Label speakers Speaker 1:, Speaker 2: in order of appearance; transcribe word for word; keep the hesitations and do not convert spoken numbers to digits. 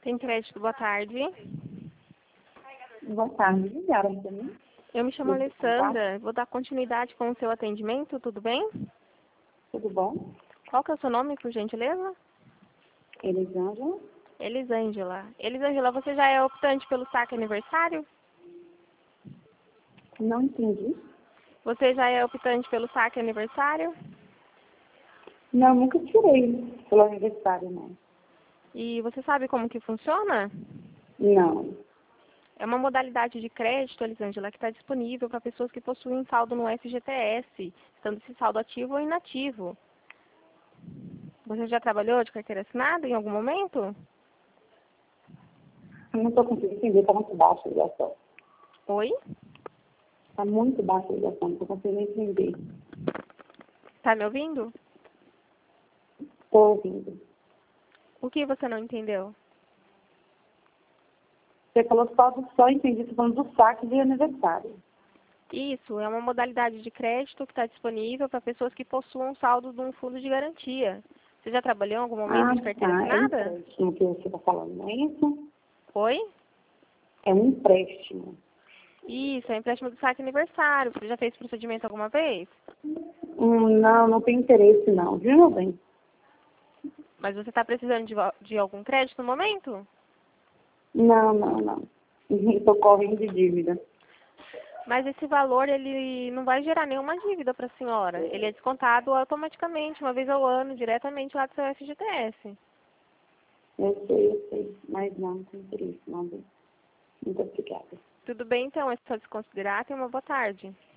Speaker 1: Tem crédito, boa tarde.
Speaker 2: Boa tarde, ligaram para mim?
Speaker 1: Eu me chamo Alessandra, vou dar continuidade com o seu atendimento, tudo bem?
Speaker 2: Tudo bom?
Speaker 1: Qual que é o seu nome, por gentileza?
Speaker 2: Elisângela?
Speaker 1: Elisângela. Elisângela, você já é optante pelo saque aniversário?
Speaker 2: Não entendi.
Speaker 1: Você já é optante pelo saque aniversário?
Speaker 2: Não, nunca tirei pelo aniversário, não.
Speaker 1: E você sabe como que funciona?
Speaker 2: Não.
Speaker 1: É uma modalidade de crédito, Elisângela, que está disponível para pessoas que possuem saldo no F G T S, estando esse saldo ativo ou inativo. Você já trabalhou de carteira assinada em algum momento?
Speaker 2: Eu não estou conseguindo entender, está muito baixa a ligação.
Speaker 1: Oi?
Speaker 2: Está muito baixa a ligação, não estou conseguindo entender.
Speaker 1: Está me ouvindo?
Speaker 2: Estou ouvindo.
Speaker 1: O que você não entendeu?
Speaker 2: Você falou só do só entendi, você falando do saque de aniversário.
Speaker 1: Isso, é uma modalidade de crédito que está disponível para pessoas que possuam saldo de um fundo de garantia. Você já trabalhou em algum momento
Speaker 2: Ah,
Speaker 1: de carteira
Speaker 2: tá. É um
Speaker 1: assinada?
Speaker 2: empréstimo que você está falando, não é isso?
Speaker 1: Oi?
Speaker 2: É um empréstimo.
Speaker 1: Isso, é empréstimo do saque aniversário. Você já fez esse procedimento alguma vez?
Speaker 2: Hum, não, não tem interesse, não. Viu, meu bem?
Speaker 1: Mas você está precisando de, vo- de algum crédito no momento?
Speaker 2: Não, não, não. Estou correndo de dívida.
Speaker 1: Mas esse valor, ele não vai gerar nenhuma dívida para a senhora. Ele é descontado automaticamente, uma vez ao ano, diretamente lá do seu F G T S.
Speaker 2: Eu sei, eu sei. Mas não, não tem interesse, não. Viu? Muito obrigada.
Speaker 1: Tudo bem, então? É só desconsiderar. Tenha uma boa tarde.